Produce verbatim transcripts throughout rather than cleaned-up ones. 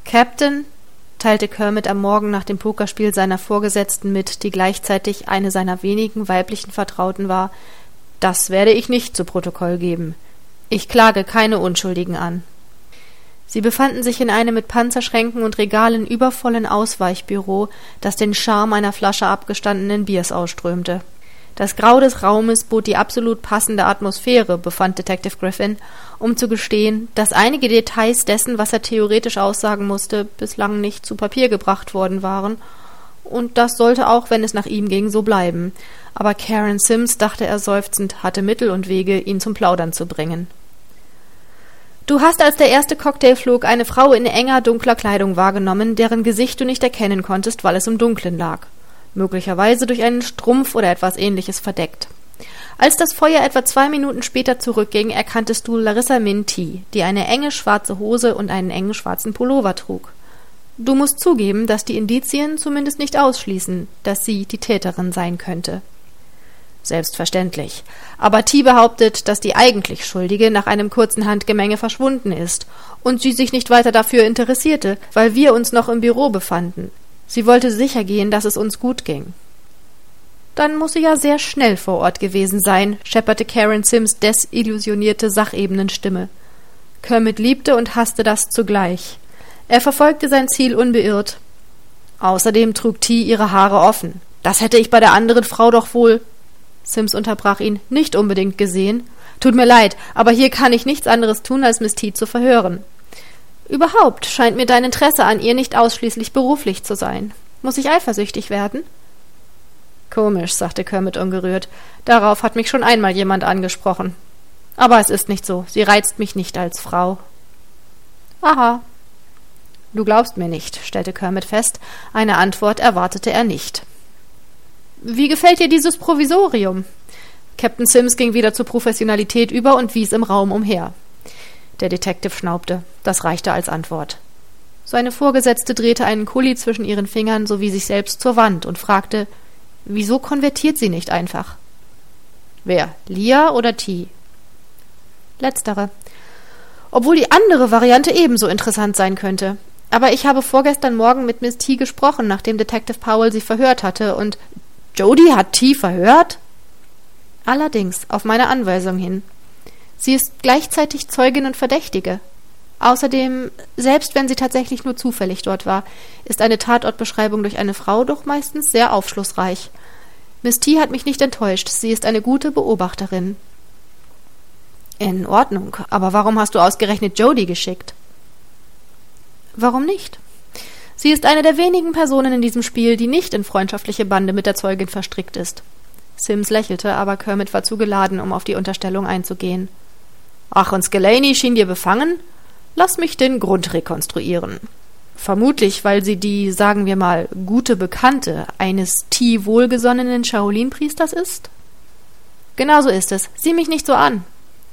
Captain, teilte Kermit am Morgen nach dem Pokerspiel seiner Vorgesetzten mit, die gleichzeitig eine seiner wenigen weiblichen Vertrauten war, das werde ich nicht zu Protokoll geben. Ich klage keine Unschuldigen an. Sie befanden sich in einem mit Panzerschränken und Regalen übervollen Ausweichbüro, das den Charme einer Flasche abgestandenen Biers ausströmte. Das Grau des Raumes bot die absolut passende Atmosphäre, befand Detective Griffin, um zu gestehen, dass einige Details dessen, was er theoretisch aussagen musste, bislang nicht zu Papier gebracht worden waren, und das sollte auch, wenn es nach ihm ging, so bleiben. Aber Karen Sims, dachte er seufzend, hatte Mittel und Wege, ihn zum Plaudern zu bringen. »Du hast, als der erste Cocktail flog, eine Frau in enger, dunkler Kleidung wahrgenommen, deren Gesicht du nicht erkennen konntest, weil es im Dunkeln lag. Möglicherweise durch einen Strumpf oder etwas Ähnliches verdeckt. Als das Feuer etwa zwei Minuten später zurückging, erkanntest du Larissa Min-T, die eine enge schwarze Hose und einen engen schwarzen Pullover trug. Du musst zugeben, dass die Indizien zumindest nicht ausschließen, dass sie die Täterin sein könnte.« »Selbstverständlich. Aber T behauptet, dass die eigentlich Schuldige nach einem kurzen Handgemenge verschwunden ist und sie sich nicht weiter dafür interessierte, weil wir uns noch im Büro befanden. Sie wollte sicher gehen, dass es uns gut ging.« »Dann muss sie ja sehr schnell vor Ort gewesen sein«, schepperte Karen Sims' desillusionierte Sachebenenstimme. Kermit liebte und hasste das zugleich. Er verfolgte sein Ziel unbeirrt. »Außerdem trug T ihre Haare offen. Das hätte ich bei der anderen Frau doch wohl...« Sims unterbrach ihn. »Nicht unbedingt gesehen. Tut mir leid, aber hier kann ich nichts anderes tun, als Miss T zu verhören. Überhaupt scheint mir dein Interesse an ihr nicht ausschließlich beruflich zu sein. Muss ich eifersüchtig werden?« »Komisch«, sagte Kermit ungerührt. »Darauf hat mich schon einmal jemand angesprochen. Aber es ist nicht so. Sie reizt mich nicht als Frau.« »Aha.« »Du glaubst mir nicht«, stellte Kermit fest. Eine Antwort erwartete er nicht. »Wie gefällt dir dieses Provisorium?« Captain Sims ging wieder zur Professionalität über und wies im Raum umher. Der Detective schnaubte. Das reichte als Antwort. Seine Vorgesetzte drehte einen Kuli zwischen ihren Fingern sowie sich selbst zur Wand und fragte, wieso konvertiert sie nicht einfach? »Wer, Lia oder T?« »Letztere. Obwohl die andere Variante ebenso interessant sein könnte. Aber ich habe vorgestern Morgen mit Miss T gesprochen, nachdem Detective Powell sie verhört hatte, und...« »Jody hat T verhört?« »Allerdings, auf meine Anweisung hin. Sie ist gleichzeitig Zeugin und Verdächtige. Außerdem, selbst wenn sie tatsächlich nur zufällig dort war, ist eine Tatortbeschreibung durch eine Frau doch meistens sehr aufschlussreich. Miss T hat mich nicht enttäuscht, sie ist eine gute Beobachterin.« »In Ordnung, aber warum hast du ausgerechnet Jody geschickt?« »Warum nicht? Sie ist eine der wenigen Personen in diesem Spiel, die nicht in freundschaftliche Bande mit der Zeugin verstrickt ist.« Sims lächelte, aber Kermit war zu geladen, um auf die Unterstellung einzugehen. »Ach, und Scalaney schien dir befangen? Lass mich den Grund rekonstruieren. Vermutlich, weil sie die, sagen wir mal, gute Bekannte eines T wohlgesonnenen Shaolin-Priesters ist?« »Genau so ist es. Sieh mich nicht so an.«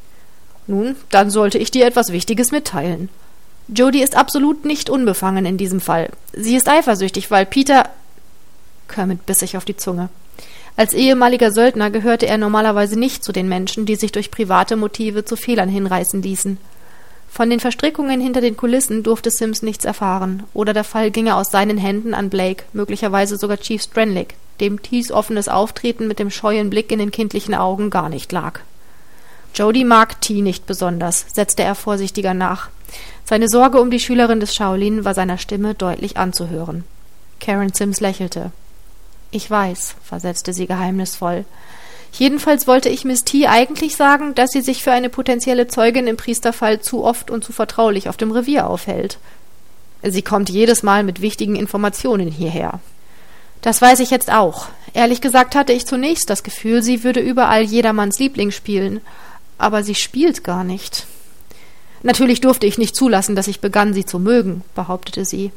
»Nun, dann sollte ich dir etwas Wichtiges mitteilen. Jody ist absolut nicht unbefangen in diesem Fall. Sie ist eifersüchtig, weil Peter...« Kermit biss sich auf die Zunge. Als ehemaliger Söldner gehörte er normalerweise nicht zu den Menschen, die sich durch private Motive zu Fehlern hinreißen ließen. Von den Verstrickungen hinter den Kulissen durfte Sims nichts erfahren, oder der Fall ginge aus seinen Händen an Blake, möglicherweise sogar Chief Stranlick, dem T's offenes Auftreten mit dem scheuen Blick in den kindlichen Augen gar nicht lag. »Jody mag T nicht besonders«, setzte er vorsichtiger nach. Seine Sorge um die Schülerin des Shaolin war seiner Stimme deutlich anzuhören. Karen Sims lächelte. »Ich weiß«, versetzte sie geheimnisvoll. »Jedenfalls wollte ich Miss T eigentlich sagen, dass sie sich für eine potenzielle Zeugin im Priesterfall zu oft und zu vertraulich auf dem Revier aufhält. Sie kommt jedes Mal mit wichtigen Informationen hierher.« »Das weiß ich jetzt auch. Ehrlich gesagt hatte ich zunächst das Gefühl, sie würde überall jedermanns Liebling spielen. Aber sie spielt gar nicht.« »Natürlich durfte ich nicht zulassen, dass ich begann, sie zu mögen«, behauptete sie.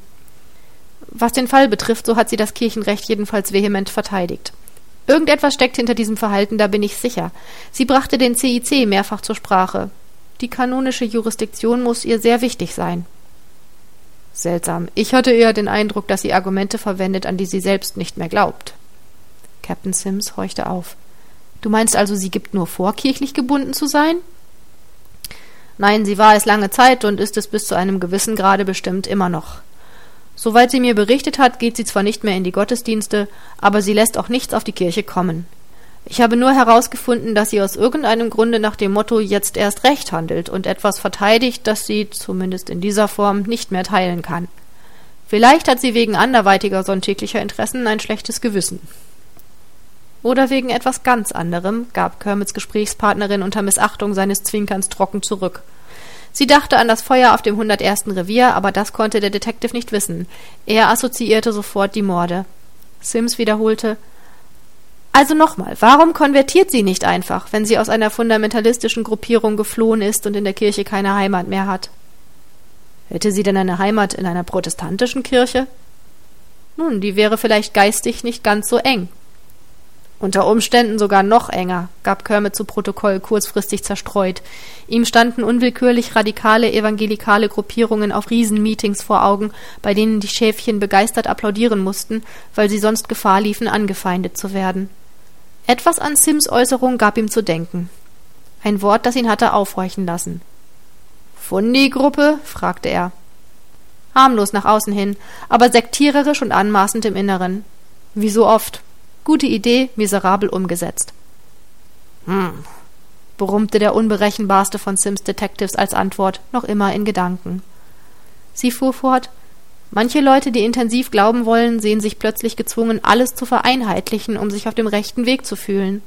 Was den Fall betrifft, so hat sie das Kirchenrecht jedenfalls vehement verteidigt. Irgendetwas steckt hinter diesem Verhalten, da bin ich sicher. Sie brachte den C I C mehrfach zur Sprache. Die kanonische Jurisdiktion muss ihr sehr wichtig sein.« »Seltsam. Ich hatte eher den Eindruck, dass sie Argumente verwendet, an die sie selbst nicht mehr glaubt.« Captain Sims horchte auf. »Du meinst also, sie gibt nur vor, kirchlich gebunden zu sein?« »Nein, sie war es lange Zeit und ist es bis zu einem gewissen Grade bestimmt immer noch. Soweit sie mir berichtet hat, geht sie zwar nicht mehr in die Gottesdienste, aber sie lässt auch nichts auf die Kirche kommen. Ich habe nur herausgefunden, dass sie aus irgendeinem Grunde nach dem Motto jetzt erst recht handelt und etwas verteidigt, das sie, zumindest in dieser Form, nicht mehr teilen kann. Vielleicht hat sie wegen anderweitiger sonntäglicher Interessen ein schlechtes Gewissen. Oder wegen etwas ganz anderem, gab Kermits Gesprächspartnerin unter Missachtung seines Zwinkerns trocken zurück. Sie dachte an das Feuer auf dem hundertersten Revier, aber das konnte der Detective nicht wissen. Er assoziierte sofort die Morde. Sims wiederholte: Also nochmal, warum konvertiert sie nicht einfach, wenn sie aus einer fundamentalistischen Gruppierung geflohen ist und in der Kirche keine Heimat mehr hat? Hätte sie denn eine Heimat in einer protestantischen Kirche? Nun, die wäre vielleicht geistig nicht ganz so eng. Unter Umständen sogar noch enger, gab Kermit zu Protokoll, kurzfristig zerstreut. Ihm standen unwillkürlich radikale evangelikale Gruppierungen auf Riesenmeetings vor Augen, bei denen die Schäfchen begeistert applaudieren mussten, weil sie sonst Gefahr liefen, angefeindet zu werden. Etwas an Sims Äußerung gab ihm zu denken. Ein Wort, das ihn hatte aufhorchen lassen. »Fundi-Gruppe?« fragte er. Harmlos nach außen hin, aber sektiererisch und anmaßend im Inneren. Wie so oft. Gute Idee, miserabel umgesetzt. Hm, brummte der unberechenbarste von Sims Detectives als Antwort, noch immer in Gedanken. Sie fuhr fort: Manche Leute, die intensiv glauben wollen, sehen sich plötzlich gezwungen, alles zu vereinheitlichen, um sich auf dem rechten Weg zu fühlen.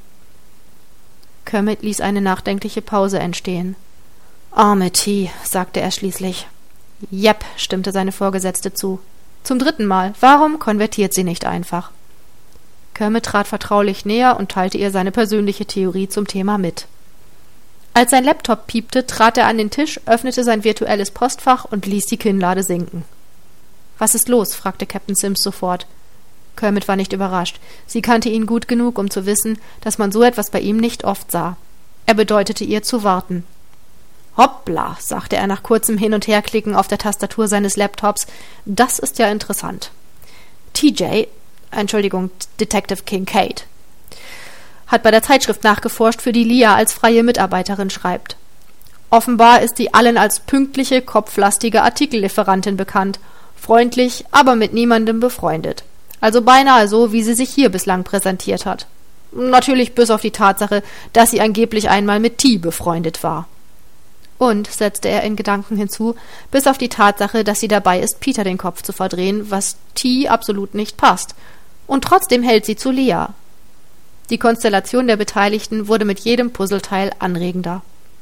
Kermit ließ eine nachdenkliche Pause entstehen. »Arme T«, sagte er schließlich. »Jep«, stimmte seine Vorgesetzte zu. »Zum dritten Mal. Warum konvertiert sie nicht einfach?« Kermit trat vertraulich näher und teilte ihr seine persönliche Theorie zum Thema mit. Als sein Laptop piepte, trat er an den Tisch, öffnete sein virtuelles Postfach und ließ die Kinnlade sinken. »Was ist los?« fragte Captain Sims sofort. Kermit war nicht überrascht. Sie kannte ihn gut genug, um zu wissen, dass man so etwas bei ihm nicht oft sah. Er bedeutete ihr zu warten. »Hoppla«, sagte er nach kurzem Hin- und Herklicken auf der Tastatur seines Laptops, »das ist ja interessant. T J, Entschuldigung, Detective Kincaid, hat bei der Zeitschrift nachgeforscht, für die Lia als freie Mitarbeiterin schreibt. Offenbar ist sie allen als pünktliche, kopflastige Artikellieferantin bekannt, freundlich, aber mit niemandem befreundet. Also beinahe so, wie sie sich hier bislang präsentiert hat. Natürlich bis auf die Tatsache, dass sie angeblich einmal mit T befreundet war. Und, setzte er in Gedanken hinzu, bis auf die Tatsache, dass sie dabei ist, Peter den Kopf zu verdrehen, was T absolut nicht passt. Und trotzdem hält sie zu Lia. Die Konstellation der Beteiligten wurde mit jedem Puzzleteil anregender.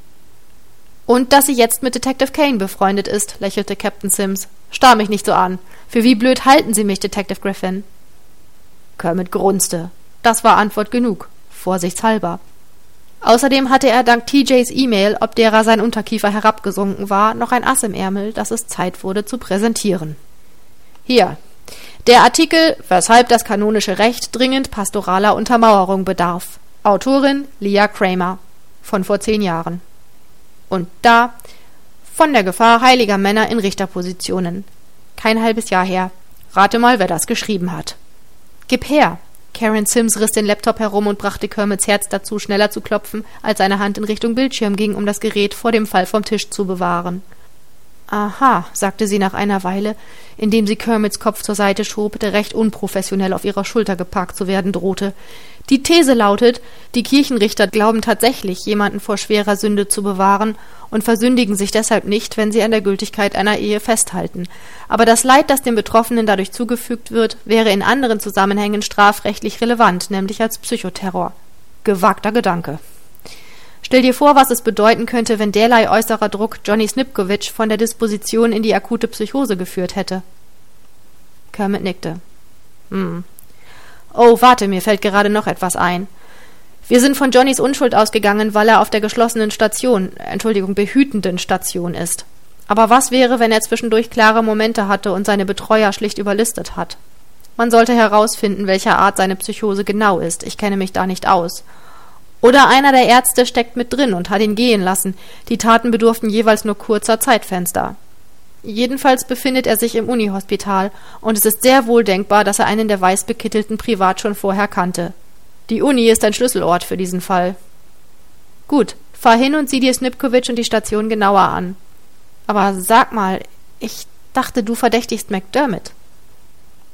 »Und dass sie jetzt mit Detective Kane befreundet ist«, lächelte Captain Sims. »Starr mich nicht so an. Für wie blöd halten Sie mich, Detective Griffin?« Kermit grunzte. Das war Antwort genug, vorsichtshalber. Außerdem hatte er dank T Js E-Mail, ob derer sein Unterkiefer herabgesunken war, noch ein Ass im Ärmel, das es Zeit wurde zu präsentieren. »Hier, der Artikel, weshalb das kanonische Recht dringend pastoraler Untermauerung bedarf. Autorin Lia Kramer, von vor zehn Jahren. Und da, von der Gefahr heiliger Männer in Richterpositionen. Kein halbes Jahr her. Rate mal, wer das geschrieben hat.« »Gib her!« Karen Sims riss den Laptop herum und brachte Kermits Herz dazu, schneller zu klopfen, als seine Hand in Richtung Bildschirm ging, um das Gerät vor dem Fall vom Tisch zu bewahren. »Aha«, sagte sie nach einer Weile, indem sie Kermits Kopf zur Seite schob, der recht unprofessionell auf ihrer Schulter geparkt zu werden drohte. »Die These lautet, die Kirchenrichter glauben tatsächlich, jemanden vor schwerer Sünde zu bewahren und versündigen sich deshalb nicht, wenn sie an der Gültigkeit einer Ehe festhalten. Aber das Leid, das dem Betroffenen dadurch zugefügt wird, wäre in anderen Zusammenhängen strafrechtlich relevant, nämlich als Psychoterror. Gewagter Gedanke. Stell dir vor, was es bedeuten könnte, wenn derlei äußerer Druck Johnny Snipkovich von der Disposition in die akute Psychose geführt hätte.« Kermit nickte. »Hm. Oh, warte, mir fällt gerade noch etwas ein. Wir sind von Johnnys Unschuld ausgegangen, weil er auf der geschlossenen Station, Entschuldigung, behütenden Station ist. Aber was wäre, wenn er zwischendurch klare Momente hatte und seine Betreuer schlicht überlistet hat? Man sollte herausfinden, welcher Art seine Psychose genau ist. Ich kenne mich da nicht aus. Oder einer der Ärzte steckt mit drin und hat ihn gehen lassen. Die Taten bedurften jeweils nur kurzer Zeitfenster. Jedenfalls befindet er sich im Unihospital, und es ist sehr wohl denkbar, dass er einen der Weißbekittelten privat schon vorher kannte. Die Uni ist ein Schlüsselort für diesen Fall. Gut, fahr hin und sieh dir Snipkovich und die Station genauer an. Aber sag mal, ich dachte, du verdächtigst McDermott.«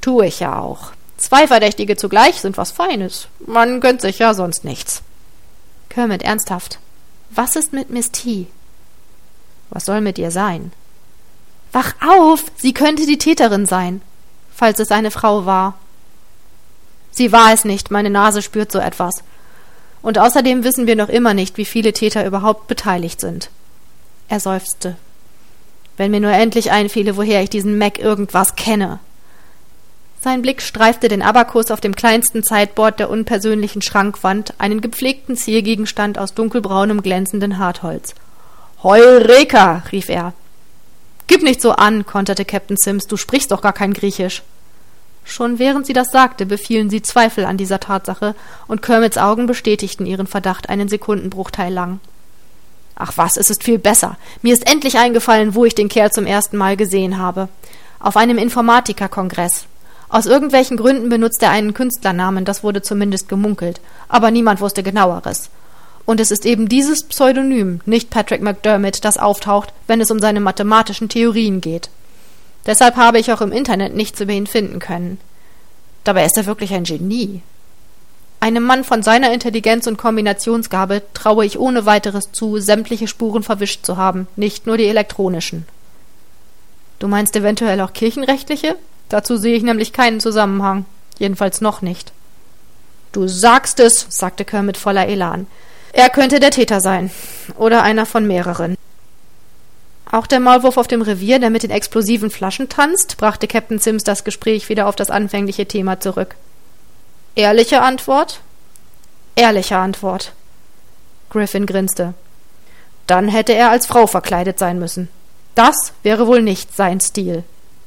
Tu ich ja auch. Zwei Verdächtige zugleich sind was Feines. Man gönnt sich ja sonst nichts. Kermit, ernsthaft. Was ist mit Miss T? Was soll mit ihr sein? Wach auf! Sie könnte die Täterin sein, falls es eine Frau war. Sie war es nicht, meine Nase spürt so etwas. Und außerdem wissen wir noch immer nicht, wie viele Täter überhaupt beteiligt sind. Er seufzte. Wenn mir nur endlich einfiele, woher ich diesen Mac irgendwas kenne. Sein Blick streifte den Abakus auf dem kleinsten Sideboard der unpersönlichen Schrankwand, einen gepflegten Ziergegenstand aus dunkelbraunem, glänzenden Hartholz. »Heureka«, rief er. »Gib nicht so an«, konterte Captain Sims, »du sprichst doch gar kein Griechisch.« Schon während sie das sagte, befielen sie Zweifel an dieser Tatsache, und Kermits Augen bestätigten ihren Verdacht einen Sekundenbruchteil lang. »Ach was, es ist viel besser. Mir ist endlich eingefallen, wo ich den Kerl zum ersten Mal gesehen habe. Auf einem Informatikerkongress. Aus irgendwelchen Gründen benutzt er einen Künstlernamen, das wurde zumindest gemunkelt, aber niemand wusste Genaueres. Und es ist eben dieses Pseudonym, nicht Patrick McDermott, das auftaucht, wenn es um seine mathematischen Theorien geht. Deshalb habe ich auch im Internet nichts über ihn finden können. Dabei ist er wirklich ein Genie. Einem Mann von seiner Intelligenz und Kombinationsgabe traue ich ohne weiteres zu, sämtliche Spuren verwischt zu haben, nicht nur die elektronischen.« »Du meinst eventuell auch kirchenrechtliche? Dazu sehe ich nämlich keinen Zusammenhang. Jedenfalls noch nicht.« »Du sagst es«, sagte Kermit voller Elan. »Er könnte der Täter sein. Oder einer von mehreren.« »Auch der Maulwurf auf dem Revier, der mit den explosiven Flaschen tanzt?« brachte Captain Sims das Gespräch wieder auf das anfängliche Thema zurück. »Ehrliche Antwort?« »Ehrliche Antwort.« Griffin grinste. »Dann hätte er als Frau verkleidet sein müssen. Das wäre wohl nicht sein Stil.«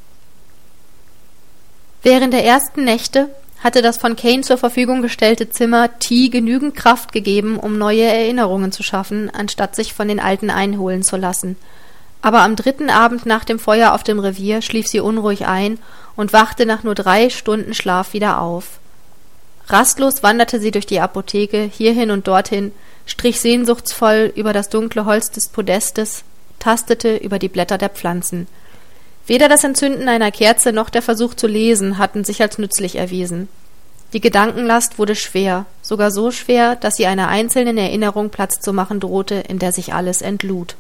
Während der ersten Nächte hatte das von Kane zur Verfügung gestellte Zimmer T genügend Kraft gegeben, um neue Erinnerungen zu schaffen, anstatt sich von den alten einholen zu lassen. Aber am dritten Abend nach dem Feuer auf dem Revier schlief sie unruhig ein und wachte nach nur drei Stunden Schlaf wieder auf. Rastlos wanderte sie durch die Apotheke, hierhin und dorthin, strich sehnsuchtsvoll über das dunkle Holz des Podestes, tastete über die Blätter der Pflanzen. Weder das Entzünden einer Kerze noch der Versuch zu lesen hatten sich als nützlich erwiesen. Die Gedankenlast wurde schwer, sogar so schwer, dass sie einer einzelnen Erinnerung Platz zu machen drohte, in der sich alles entlud.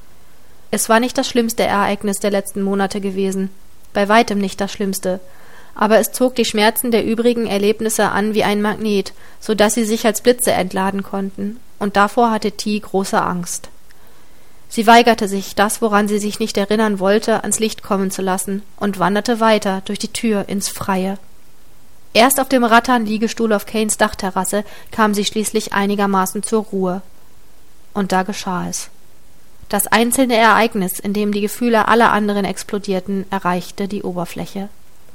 Es war nicht das schlimmste Ereignis der letzten Monate gewesen, bei weitem nicht das schlimmste, aber es zog die Schmerzen der übrigen Erlebnisse an wie ein Magnet, so dass sie sich als Blitze entladen konnten, und davor hatte T große Angst. Sie weigerte sich, das, woran sie sich nicht erinnern wollte, ans Licht kommen zu lassen, und wanderte weiter durch die Tür ins Freie. Erst auf dem Rattan-Liegestuhl auf Kanes Dachterrasse kam sie schließlich einigermaßen zur Ruhe. Und da geschah es. Das einzelne Ereignis, in dem die Gefühle aller anderen explodierten, erreichte die Oberfläche.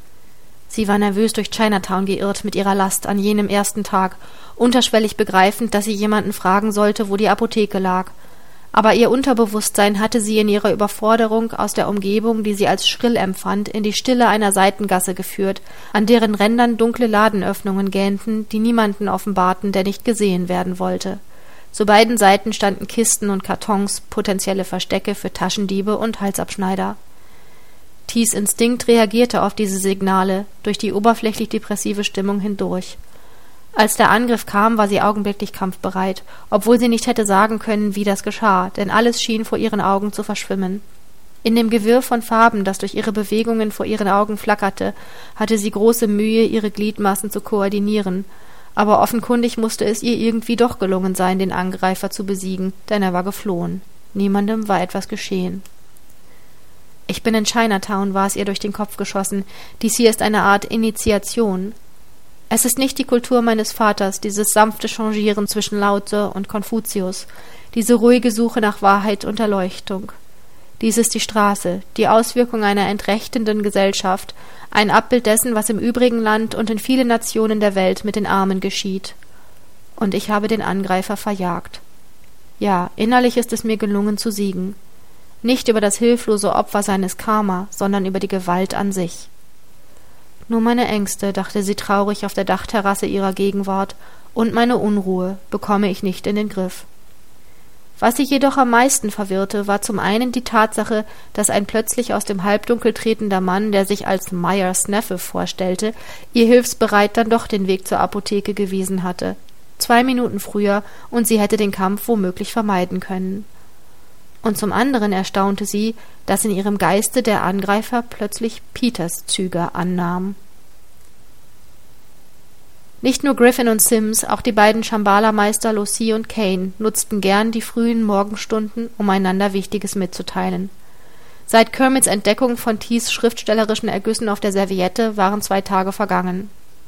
Sie war nervös durch Chinatown geirrt mit ihrer Last an jenem ersten Tag, unterschwellig begreifend, dass sie jemanden fragen sollte, wo die Apotheke lag. Aber ihr Unterbewusstsein hatte sie in ihrer Überforderung aus der Umgebung, die sie als schrill empfand, in die Stille einer Seitengasse geführt, an deren Rändern dunkle Ladenöffnungen gähnten, die niemanden offenbarten, der nicht gesehen werden wollte. Zu beiden Seiten standen Kisten und Kartons, potenzielle Verstecke für Taschendiebe und Halsabschneider. Ts Instinkt reagierte auf diese Signale, durch die oberflächlich depressive Stimmung hindurch. Als der Angriff kam, war sie augenblicklich kampfbereit, obwohl sie nicht hätte sagen können, wie das geschah, denn alles schien vor ihren Augen zu verschwimmen. In dem Gewirr von Farben, das durch ihre Bewegungen vor ihren Augen flackerte, hatte sie große Mühe, ihre Gliedmaßen zu koordinieren, aber offenkundig musste es ihr irgendwie doch gelungen sein, den Angreifer zu besiegen, denn er war geflohen. Niemandem war etwas geschehen. »Ich bin in Chinatown«, war es ihr durch den Kopf geschossen. »Dies hier ist eine Art Initiation. Es ist nicht die Kultur meines Vaters, dieses sanfte Changieren zwischen Lao Tse und Konfuzius, diese ruhige Suche nach Wahrheit und Erleuchtung. Dies ist die Straße, die Auswirkung einer entrechtenden Gesellschaft, ein Abbild dessen, was im übrigen Land und in vielen Nationen der Welt mit den Armen geschieht. Und ich habe den Angreifer verjagt. Ja, innerlich ist es mir gelungen zu siegen. Nicht über das hilflose Opfer seines Karma, sondern über die Gewalt an sich. Nur meine Ängste, dachte sie traurig auf der Dachterrasse ihrer Gegenwart, und meine Unruhe bekomme ich nicht in den Griff. Was sie jedoch am meisten verwirrte, war zum einen die Tatsache, dass ein plötzlich aus dem Halbdunkel tretender Mann, der sich als Myers Neffe vorstellte, ihr hilfsbereit dann doch den Weg zur Apotheke gewiesen hatte. Zwei Minuten früher, und sie hätte den Kampf womöglich vermeiden können. Und zum anderen erstaunte sie, dass in ihrem Geiste der Angreifer plötzlich Peters Züge annahm. Nicht nur Griffin und Sims, auch die beiden Shambhala-Meister Lucy und Kane nutzten gern die frühen Morgenstunden, um einander Wichtiges mitzuteilen. Seit Kermits Entdeckung von Tees schriftstellerischen Ergüssen auf der Serviette waren zwei Tage vergangen.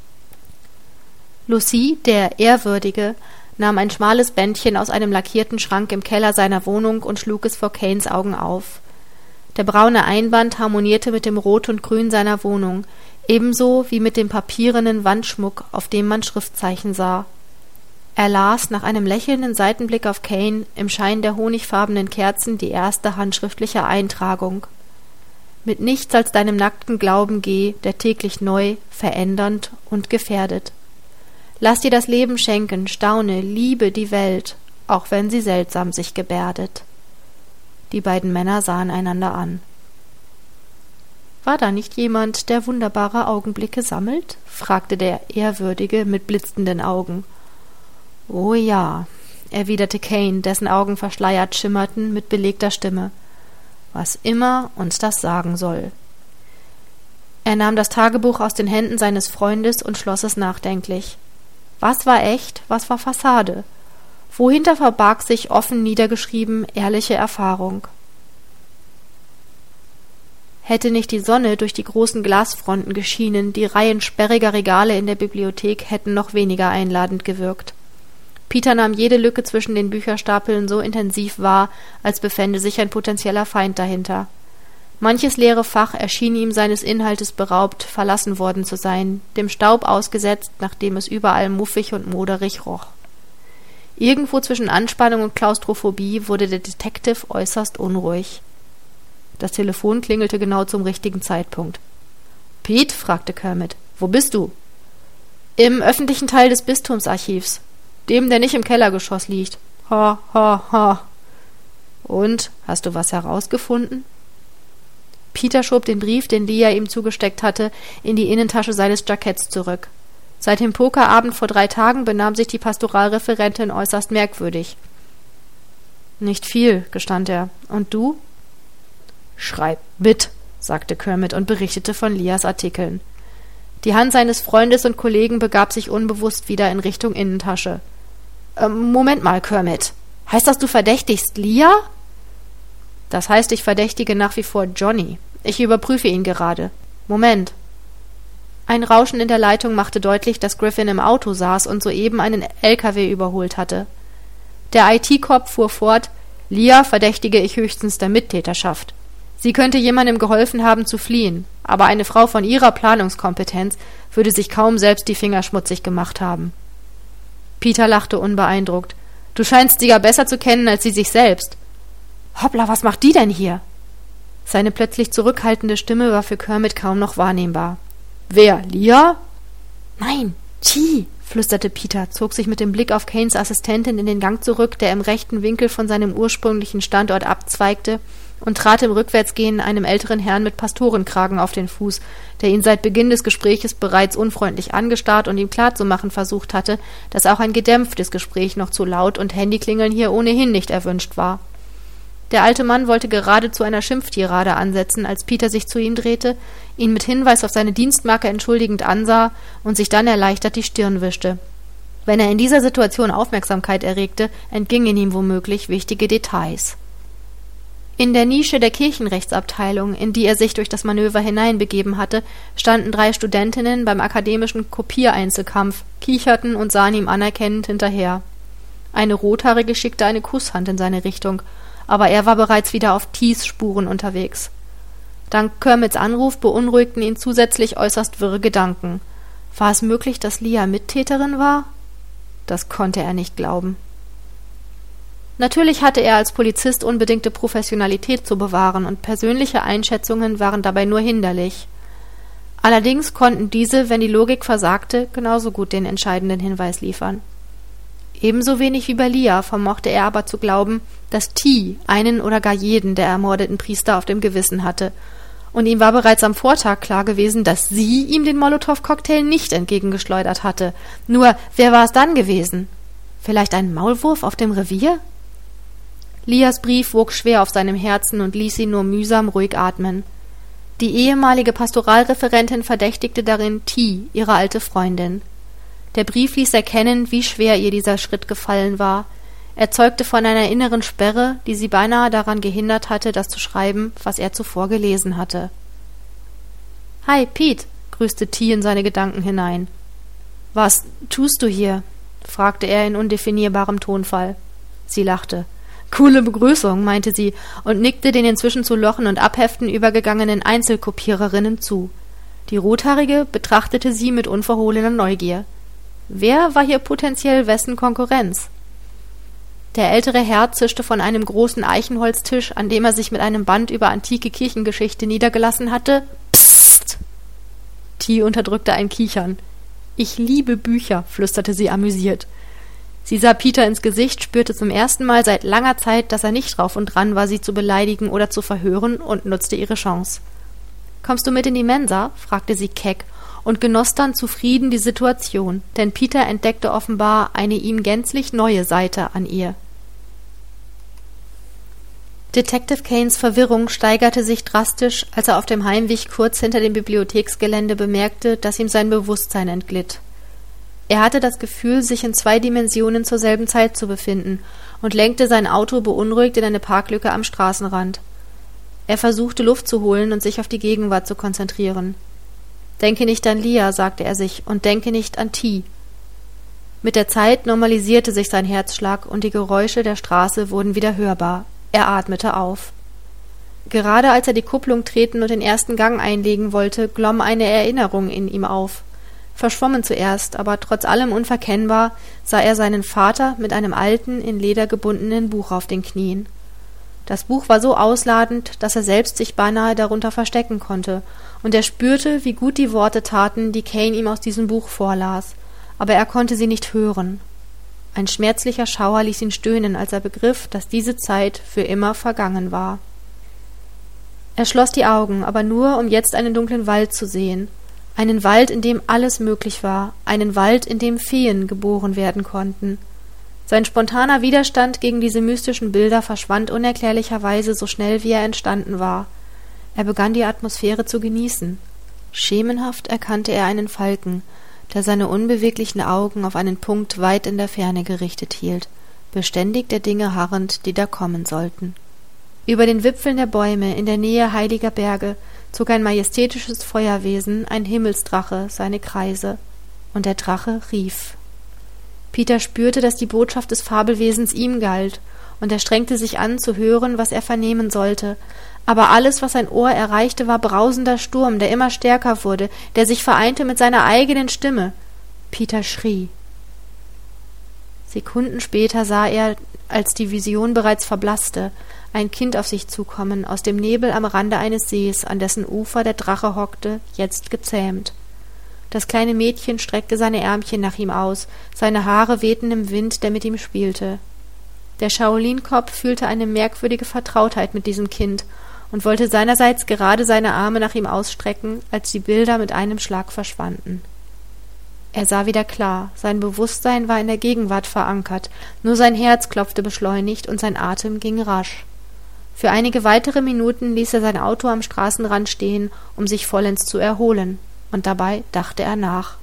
Lucy, der Ehrwürdige, nahm ein schmales Bändchen aus einem lackierten Schrank im Keller seiner Wohnung und schlug es vor Kanes Augen auf. Der braune Einband harmonierte mit dem Rot und Grün seiner Wohnung, ebenso wie mit dem papierenen Wandschmuck, auf dem man Schriftzeichen sah. Er las nach einem lächelnden Seitenblick auf Kane im Schein der honigfarbenen Kerzen die erste handschriftliche Eintragung. Mit nichts als deinem nackten Glauben geh, der täglich neu, verändernd und gefährdet. Lass dir das Leben schenken, staune, liebe die Welt, auch wenn sie seltsam sich gebärdet. Die beiden Männer sahen einander an. »War da nicht jemand, der wunderbare Augenblicke sammelt?« fragte der Ehrwürdige mit blitzenden Augen. »Oh ja«, erwiderte Kane, dessen Augen verschleiert schimmerten, mit belegter Stimme. »Was immer uns das sagen soll.« Er nahm das Tagebuch aus den Händen seines Freundes und schloss es nachdenklich. Was war echt, was war Fassade? Wohinter verbarg sich offen niedergeschrieben ehrliche Erfahrung? Hätte nicht die Sonne durch die großen Glasfronten geschienen, die Reihen sperriger Regale in der Bibliothek hätten noch weniger einladend gewirkt. Peter nahm jede Lücke zwischen den Bücherstapeln so intensiv wahr, als befände sich ein potenzieller Feind dahinter. Manches leere Fach erschien ihm seines Inhaltes beraubt, verlassen worden zu sein, dem Staub ausgesetzt, nachdem es überall muffig und moderig roch. Irgendwo zwischen Anspannung und Klaustrophobie wurde der Detective äußerst unruhig. Das Telefon klingelte genau zum richtigen Zeitpunkt. »Pete«, fragte Kermit, »wo bist du?« »Im öffentlichen Teil des Bistumsarchivs, dem, der nicht im Kellergeschoss liegt. Ha, ha, ha.« »Und, hast du was herausgefunden?« Peter schob den Brief, den Lia ihm zugesteckt hatte, in die Innentasche seines Jacketts zurück. Seit dem Pokerabend vor drei Tagen benahm sich die Pastoralreferentin äußerst merkwürdig. »Nicht viel«, gestand er. »Und du?« »Schreib mit«, sagte Kermit und berichtete von Lias Artikeln. Die Hand seines Freundes und Kollegen begab sich unbewusst wieder in Richtung Innentasche. Ähm, »Moment mal, Kermit. Heißt das, du verdächtigst Lia?« »Das heißt, ich verdächtige nach wie vor Johnny. Ich überprüfe ihn gerade. Moment.« Ein Rauschen in der Leitung machte deutlich, dass Griffin im Auto saß und soeben einen L K W überholt hatte. Der I T-Cop fuhr fort: »Lia verdächtige ich höchstens der Mittäterschaft. Sie könnte jemandem geholfen haben zu fliehen, aber eine Frau von ihrer Planungskompetenz würde sich kaum selbst die Finger schmutzig gemacht haben.« Peter lachte unbeeindruckt. »Du scheinst sie ja besser zu kennen als sie sich selbst.« »Hoppla, was macht die denn hier?« Seine plötzlich zurückhaltende Stimme war für Kermit kaum noch wahrnehmbar. »Wer, Lia?« »Nein, T«, flüsterte Peter, zog sich mit dem Blick auf Kanes Assistentin in den Gang zurück, der im rechten Winkel von seinem ursprünglichen Standort abzweigte, und trat im Rückwärtsgehen einem älteren Herrn mit Pastorenkragen auf den Fuß, der ihn seit Beginn des Gespräches bereits unfreundlich angestarrt und ihm klarzumachen versucht hatte, dass auch ein gedämpftes Gespräch noch zu laut und Handyklingeln hier ohnehin nicht erwünscht war. Der alte Mann wollte gerade zu einer Schimpftirade ansetzen, als Peter sich zu ihm drehte, ihn mit Hinweis auf seine Dienstmarke entschuldigend ansah und sich dann erleichtert die Stirn wischte. Wenn er in dieser Situation Aufmerksamkeit erregte, entgingen ihm womöglich wichtige Details. In der Nische der Kirchenrechtsabteilung, in die er sich durch das Manöver hineinbegeben hatte, standen drei Studentinnen beim akademischen Kopiereinzelkampf, kicherten und sahen ihm anerkennend hinterher. Eine Rothaarige schickte eine Kusshand in seine Richtung, aber er war bereits wieder auf Tees Spuren unterwegs. Dank Kermits Anruf beunruhigten ihn zusätzlich äußerst wirre Gedanken. War es möglich, dass Lia Mittäterin war? Das konnte er nicht glauben. Natürlich hatte er als Polizist unbedingte Professionalität zu bewahren, und persönliche Einschätzungen waren dabei nur hinderlich. Allerdings konnten diese, wenn die Logik versagte, genauso gut den entscheidenden Hinweis liefern. Ebenso wenig wie bei Lia vermochte er aber zu glauben, dass T einen oder gar jeden der ermordeten Priester auf dem Gewissen hatte. Und ihm war bereits am Vortag klar gewesen, dass sie ihm den Molotow-Cocktail nicht entgegengeschleudert hatte. Nur, wer war es dann gewesen? Vielleicht ein Maulwurf auf dem Revier? Lias Brief wog schwer auf seinem Herzen und ließ ihn nur mühsam ruhig atmen. Die ehemalige Pastoralreferentin verdächtigte darin T, ihre alte Freundin. Der Brief ließ erkennen, wie schwer ihr dieser Schritt gefallen war. Er zeugte von einer inneren Sperre, die sie beinahe daran gehindert hatte, das zu schreiben, was er zuvor gelesen hatte. »Hi, Pete«, grüßte T in seine Gedanken hinein. »Was tust du hier?« fragte er in undefinierbarem Tonfall. Sie lachte. »Coole Begrüßung«, meinte sie und nickte den inzwischen zu Lochen und Abheften übergegangenen Einzelkopiererinnen zu. Die Rothaarige betrachtete sie mit unverhohlener Neugier. Wer war hier potenziell wessen Konkurrenz? Der ältere Herr zischte von einem großen Eichenholztisch, an dem er sich mit einem Band über antike Kirchengeschichte niedergelassen hatte. »Psst!« T unterdrückte ein Kichern. »Ich liebe Bücher«, flüsterte sie amüsiert. Sie sah Peter ins Gesicht, spürte zum ersten Mal seit langer Zeit, dass er nicht drauf und dran war, sie zu beleidigen oder zu verhören, und nutzte ihre Chance. »Kommst du mit in die Mensa?« fragte sie keck und genoss dann zufrieden die Situation, denn Peter entdeckte offenbar eine ihm gänzlich neue Seite an ihr. Detective Kanes Verwirrung steigerte sich drastisch, als er auf dem Heimweg kurz hinter dem Bibliotheksgelände bemerkte, dass ihm sein Bewusstsein entglitt. Er hatte das Gefühl, sich in zwei Dimensionen zur selben Zeit zu befinden und lenkte sein Auto beunruhigt in eine Parklücke am Straßenrand. Er versuchte, Luft zu holen und sich auf die Gegenwart zu konzentrieren. »Denke nicht an Lia«, sagte er sich, »und denke nicht an T.« Mit der Zeit normalisierte sich sein Herzschlag und die Geräusche der Straße wurden wieder hörbar. Er atmete auf. Gerade als er die Kupplung treten und den ersten Gang einlegen wollte, glomm eine Erinnerung in ihm auf. Verschwommen zuerst, aber trotz allem unverkennbar, sah er seinen Vater mit einem alten, in Leder gebundenen Buch auf den Knien. Das Buch war so ausladend, dass er selbst sich beinahe darunter verstecken konnte, und er spürte, wie gut die Worte taten, die Kane ihm aus diesem Buch vorlas, aber er konnte sie nicht hören. Ein schmerzlicher Schauer ließ ihn stöhnen, als er begriff, dass diese Zeit für immer vergangen war. Er schloss die Augen, aber nur, um jetzt einen dunklen Wald zu sehen. Einen Wald, in dem alles möglich war, einen Wald, in dem Feen geboren werden konnten. Sein spontaner Widerstand gegen diese mystischen Bilder verschwand unerklärlicherweise so schnell, wie er entstanden war. Er begann die Atmosphäre zu genießen. Schemenhaft erkannte er einen Falken, der seine unbeweglichen Augen auf einen Punkt weit in der Ferne gerichtet hielt, beständig der Dinge harrend, die da kommen sollten. Über den Wipfeln der Bäume in der Nähe heiliger Berge zog ein majestätisches Feuerwesen, ein Himmelsdrache, seine Kreise, und der Drache rief. Peter spürte, dass die Botschaft des Fabelwesens ihm galt, und er strengte sich an, zu hören, was er vernehmen sollte, aber alles, was sein Ohr erreichte, war brausender Sturm, der immer stärker wurde, der sich vereinte mit seiner eigenen Stimme. Peter schrie. Sekunden später sah er, als die Vision bereits verblasste, ein Kind auf sich zukommen, aus dem Nebel am Rande eines Sees, an dessen Ufer der Drache hockte, jetzt gezähmt. Das kleine Mädchen streckte seine Ärmchen nach ihm aus, seine Haare wehten im Wind, der mit ihm spielte. Der Shaolin-Kopf fühlte eine merkwürdige Vertrautheit mit diesem Kind und wollte seinerseits gerade seine Arme nach ihm ausstrecken, als die Bilder mit einem Schlag verschwanden. Er sah wieder klar, sein Bewusstsein war in der Gegenwart verankert, nur sein Herz klopfte beschleunigt und sein Atem ging rasch. Für einige weitere Minuten ließ er sein Auto am Straßenrand stehen, um sich vollends zu erholen, und dabei dachte er nach.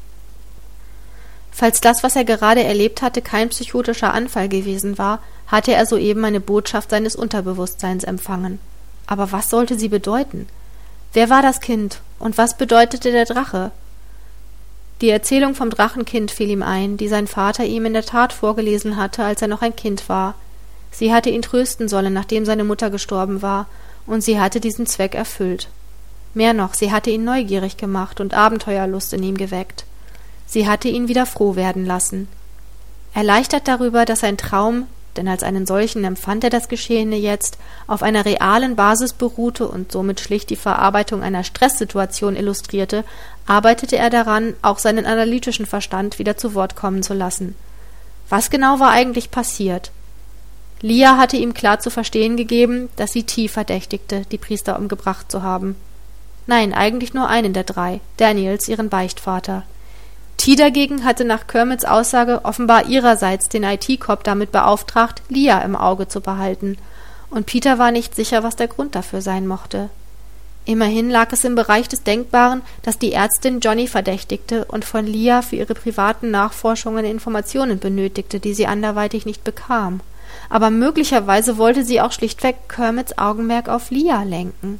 Falls das, was er gerade erlebt hatte, kein psychotischer Anfall gewesen war, hatte er soeben eine Botschaft seines Unterbewusstseins empfangen. Aber was sollte sie bedeuten? Wer war das Kind, und was bedeutete der Drache? Die Erzählung vom Drachenkind fiel ihm ein, die sein Vater ihm in der Tat vorgelesen hatte, als er noch ein Kind war. Sie hatte ihn trösten sollen, nachdem seine Mutter gestorben war, und sie hatte diesen Zweck erfüllt. Mehr noch, sie hatte ihn neugierig gemacht und Abenteuerlust in ihm geweckt. Sie hatte ihn wieder froh werden lassen. Erleichtert darüber, dass sein Traum, denn als einen solchen empfand er das Geschehene jetzt, auf einer realen Basis beruhte und somit schlicht die Verarbeitung einer Stresssituation illustrierte, arbeitete er daran, auch seinen analytischen Verstand wieder zu Wort kommen zu lassen. Was genau war eigentlich passiert? Leah hatte ihm klar zu verstehen gegeben, dass sie T verdächtigte, die Priester umgebracht zu haben. Nein, eigentlich nur einen der drei, Daniels, ihren Beichtvater. T dagegen hatte nach Kermits Aussage offenbar ihrerseits den I T-Cop damit beauftragt, Leah im Auge zu behalten, und Peter war nicht sicher, was der Grund dafür sein mochte. Immerhin lag es im Bereich des Denkbaren, dass die Ärztin Johnny verdächtigte und von Leah für ihre privaten Nachforschungen Informationen benötigte, die sie anderweitig nicht bekam. Aber möglicherweise wollte sie auch schlichtweg Kermits Augenmerk auf Leah lenken.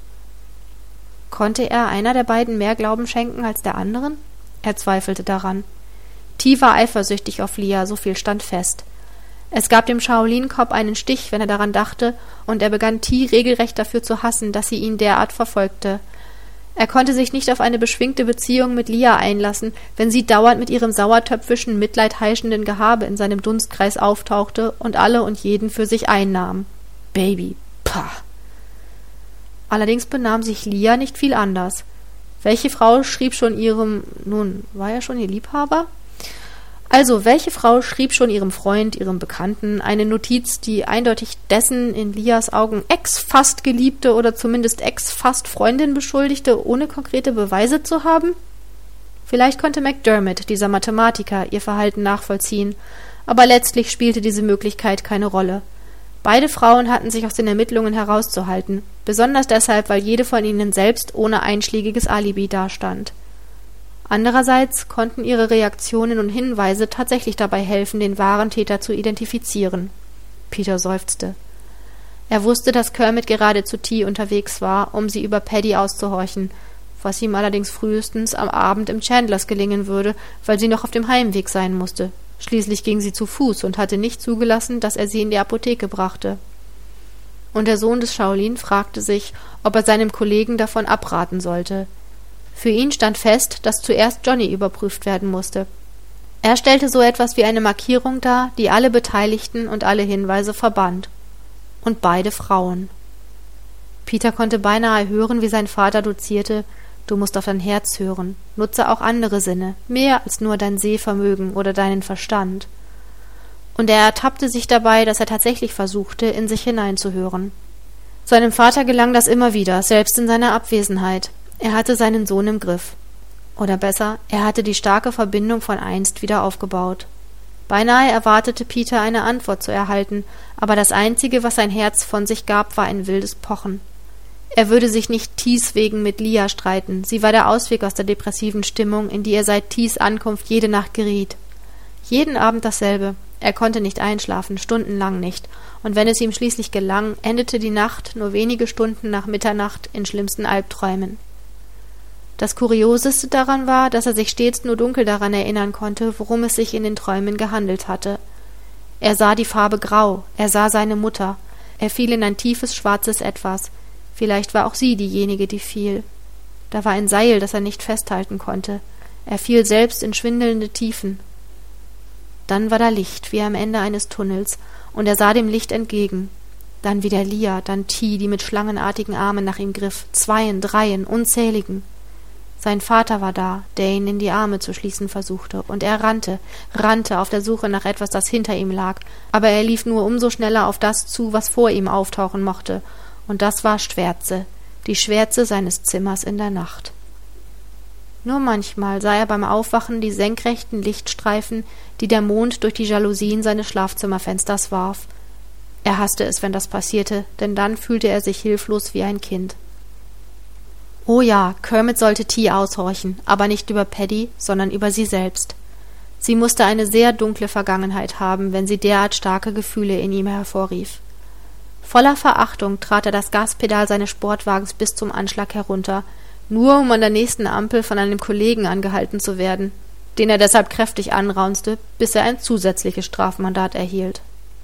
Konnte er einer der beiden mehr Glauben schenken als der anderen? Er zweifelte daran. T war eifersüchtig auf Leah, so viel stand fest. Es gab dem Shaolin-Cop einen Stich, wenn er daran dachte, und er begann T regelrecht dafür zu hassen, dass sie ihn derart verfolgte. Er konnte sich nicht auf eine beschwingte Beziehung mit Leah einlassen, wenn sie dauernd mit ihrem sauertöpfischen, mitleidheischenden Gehabe in seinem Dunstkreis auftauchte und alle und jeden für sich einnahm. Baby, pah! Allerdings benahm sich Leah nicht viel anders. Welche Frau schrieb schon ihrem, nun, war er schon ihr Liebhaber? Also, welche Frau schrieb schon ihrem Freund, ihrem Bekannten, eine Notiz, die eindeutig dessen in Leahs Augen ex-fast Geliebte oder zumindest ex-fast Freundin beschuldigte, ohne konkrete Beweise zu haben? Vielleicht konnte McDermott, dieser Mathematiker, ihr Verhalten nachvollziehen, aber letztlich spielte diese Möglichkeit keine Rolle. Beide Frauen hatten sich aus den Ermittlungen herauszuhalten, besonders deshalb, weil jede von ihnen selbst ohne einschlägiges Alibi dastand. Andererseits konnten ihre Reaktionen und Hinweise tatsächlich dabei helfen, den wahren Täter zu identifizieren. Peter seufzte. Er wusste, dass Kermit gerade zu T unterwegs war, um sie über Paddy auszuhorchen, was ihm allerdings frühestens am Abend im Chandlers gelingen würde, weil sie noch auf dem Heimweg sein musste. Schließlich ging sie zu Fuß und hatte nicht zugelassen, dass er sie in die Apotheke brachte. Und der Sohn des Shaolin fragte sich, ob er seinem Kollegen davon abraten sollte. Für ihn stand fest, dass zuerst Johnny überprüft werden musste. Er stellte so etwas wie eine Markierung dar, die alle Beteiligten und alle Hinweise verband. Und beide Frauen. Peter konnte beinahe hören, wie sein Vater dozierte: Du musst auf dein Herz hören, nutze auch andere Sinne, mehr als nur dein Sehvermögen oder deinen Verstand. Und er ertappte sich dabei, dass er tatsächlich versuchte, in sich hineinzuhören. Seinem Vater gelang das immer wieder, selbst in seiner Abwesenheit. Er hatte seinen Sohn im Griff. Oder besser, er hatte die starke Verbindung von einst wieder aufgebaut. Beinahe erwartete Peter, eine Antwort zu erhalten, aber das Einzige, was sein Herz von sich gab, war ein wildes Pochen. Er würde sich nicht Ts wegen mit Leah streiten, sie war der Ausweg aus der depressiven Stimmung, in die er seit Ts Ankunft jede Nacht geriet. Jeden Abend dasselbe. Er konnte nicht einschlafen, stundenlang nicht, und wenn es ihm schließlich gelang, endete die Nacht nur wenige Stunden nach Mitternacht in schlimmsten Albträumen. Das Kurioseste daran war, dass er sich stets nur dunkel daran erinnern konnte, worum es sich in den Träumen gehandelt hatte. Er sah die Farbe Grau, er sah seine Mutter, er fiel in ein tiefes, schwarzes Etwas. Vielleicht war auch sie diejenige, die fiel. Da war ein Seil, das er nicht festhalten konnte. Er fiel selbst in schwindelnde Tiefen. Dann war da Licht, wie am Ende eines Tunnels, und er sah dem Licht entgegen. Dann wieder Leah, dann T, die mit schlangenartigen Armen nach ihm griff, Zweien, Dreien, unzähligen. Sein Vater war da, der ihn in die Arme zu schließen versuchte, und er rannte, rannte auf der Suche nach etwas, das hinter ihm lag, aber er lief nur umso schneller auf das zu, was vor ihm auftauchen mochte, und das war Schwärze, die Schwärze seines Zimmers in der Nacht. Nur manchmal sah er beim Aufwachen die senkrechten Lichtstreifen, die der Mond durch die Jalousien seines Schlafzimmerfensters warf. Er hasste es, wenn das passierte, denn dann fühlte er sich hilflos wie ein Kind. Oh ja, Kermit sollte T aushorchen, aber nicht über Paddy, sondern über sie selbst. Sie musste eine sehr dunkle Vergangenheit haben, wenn sie derart starke Gefühle in ihm hervorrief. Voller Verachtung trat er das Gaspedal seines Sportwagens bis zum Anschlag herunter, nur um an der nächsten Ampel von einem Kollegen angehalten zu werden, den er deshalb kräftig anraunste, bis er ein zusätzliches Strafmandat erhielt.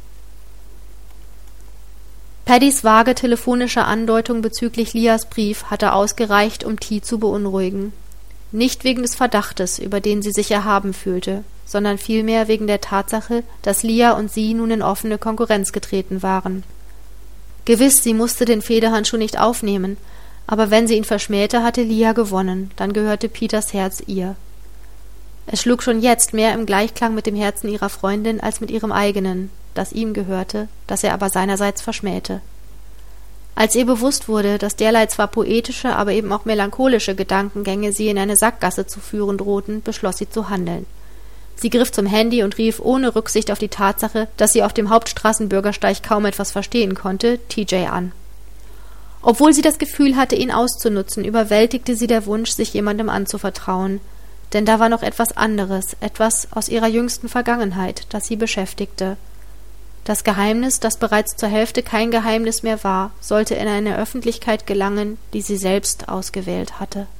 Paddys vage telefonische Andeutung bezüglich Leahs Brief hatte ausgereicht, um T zu beunruhigen. Nicht wegen des Verdachtes, über den sie sich erhaben fühlte, sondern vielmehr wegen der Tatsache, dass Leah und sie nun in offene Konkurrenz getreten waren. Gewiss, sie musste den Federhandschuh nicht aufnehmen, aber wenn sie ihn verschmähte, hatte Leah gewonnen, dann gehörte Peters Herz ihr. Es schlug schon jetzt mehr im Gleichklang mit dem Herzen ihrer Freundin als mit ihrem eigenen, das ihm gehörte, das er aber seinerseits verschmähte. Als ihr bewusst wurde, dass derlei zwar poetische, aber eben auch melancholische Gedankengänge sie in eine Sackgasse zu führen drohten, beschloss sie zu handeln. Sie griff zum Handy und rief ohne Rücksicht auf die Tatsache, dass sie auf dem Hauptstraßenbürgersteig kaum etwas verstehen konnte, T J an. Obwohl sie das Gefühl hatte, ihn auszunutzen, überwältigte sie der Wunsch, sich jemandem anzuvertrauen. Denn da war noch etwas anderes, etwas aus ihrer jüngsten Vergangenheit, das sie beschäftigte. Das Geheimnis, das bereits zur Hälfte kein Geheimnis mehr war, sollte in eine Öffentlichkeit gelangen, die sie selbst ausgewählt hatte.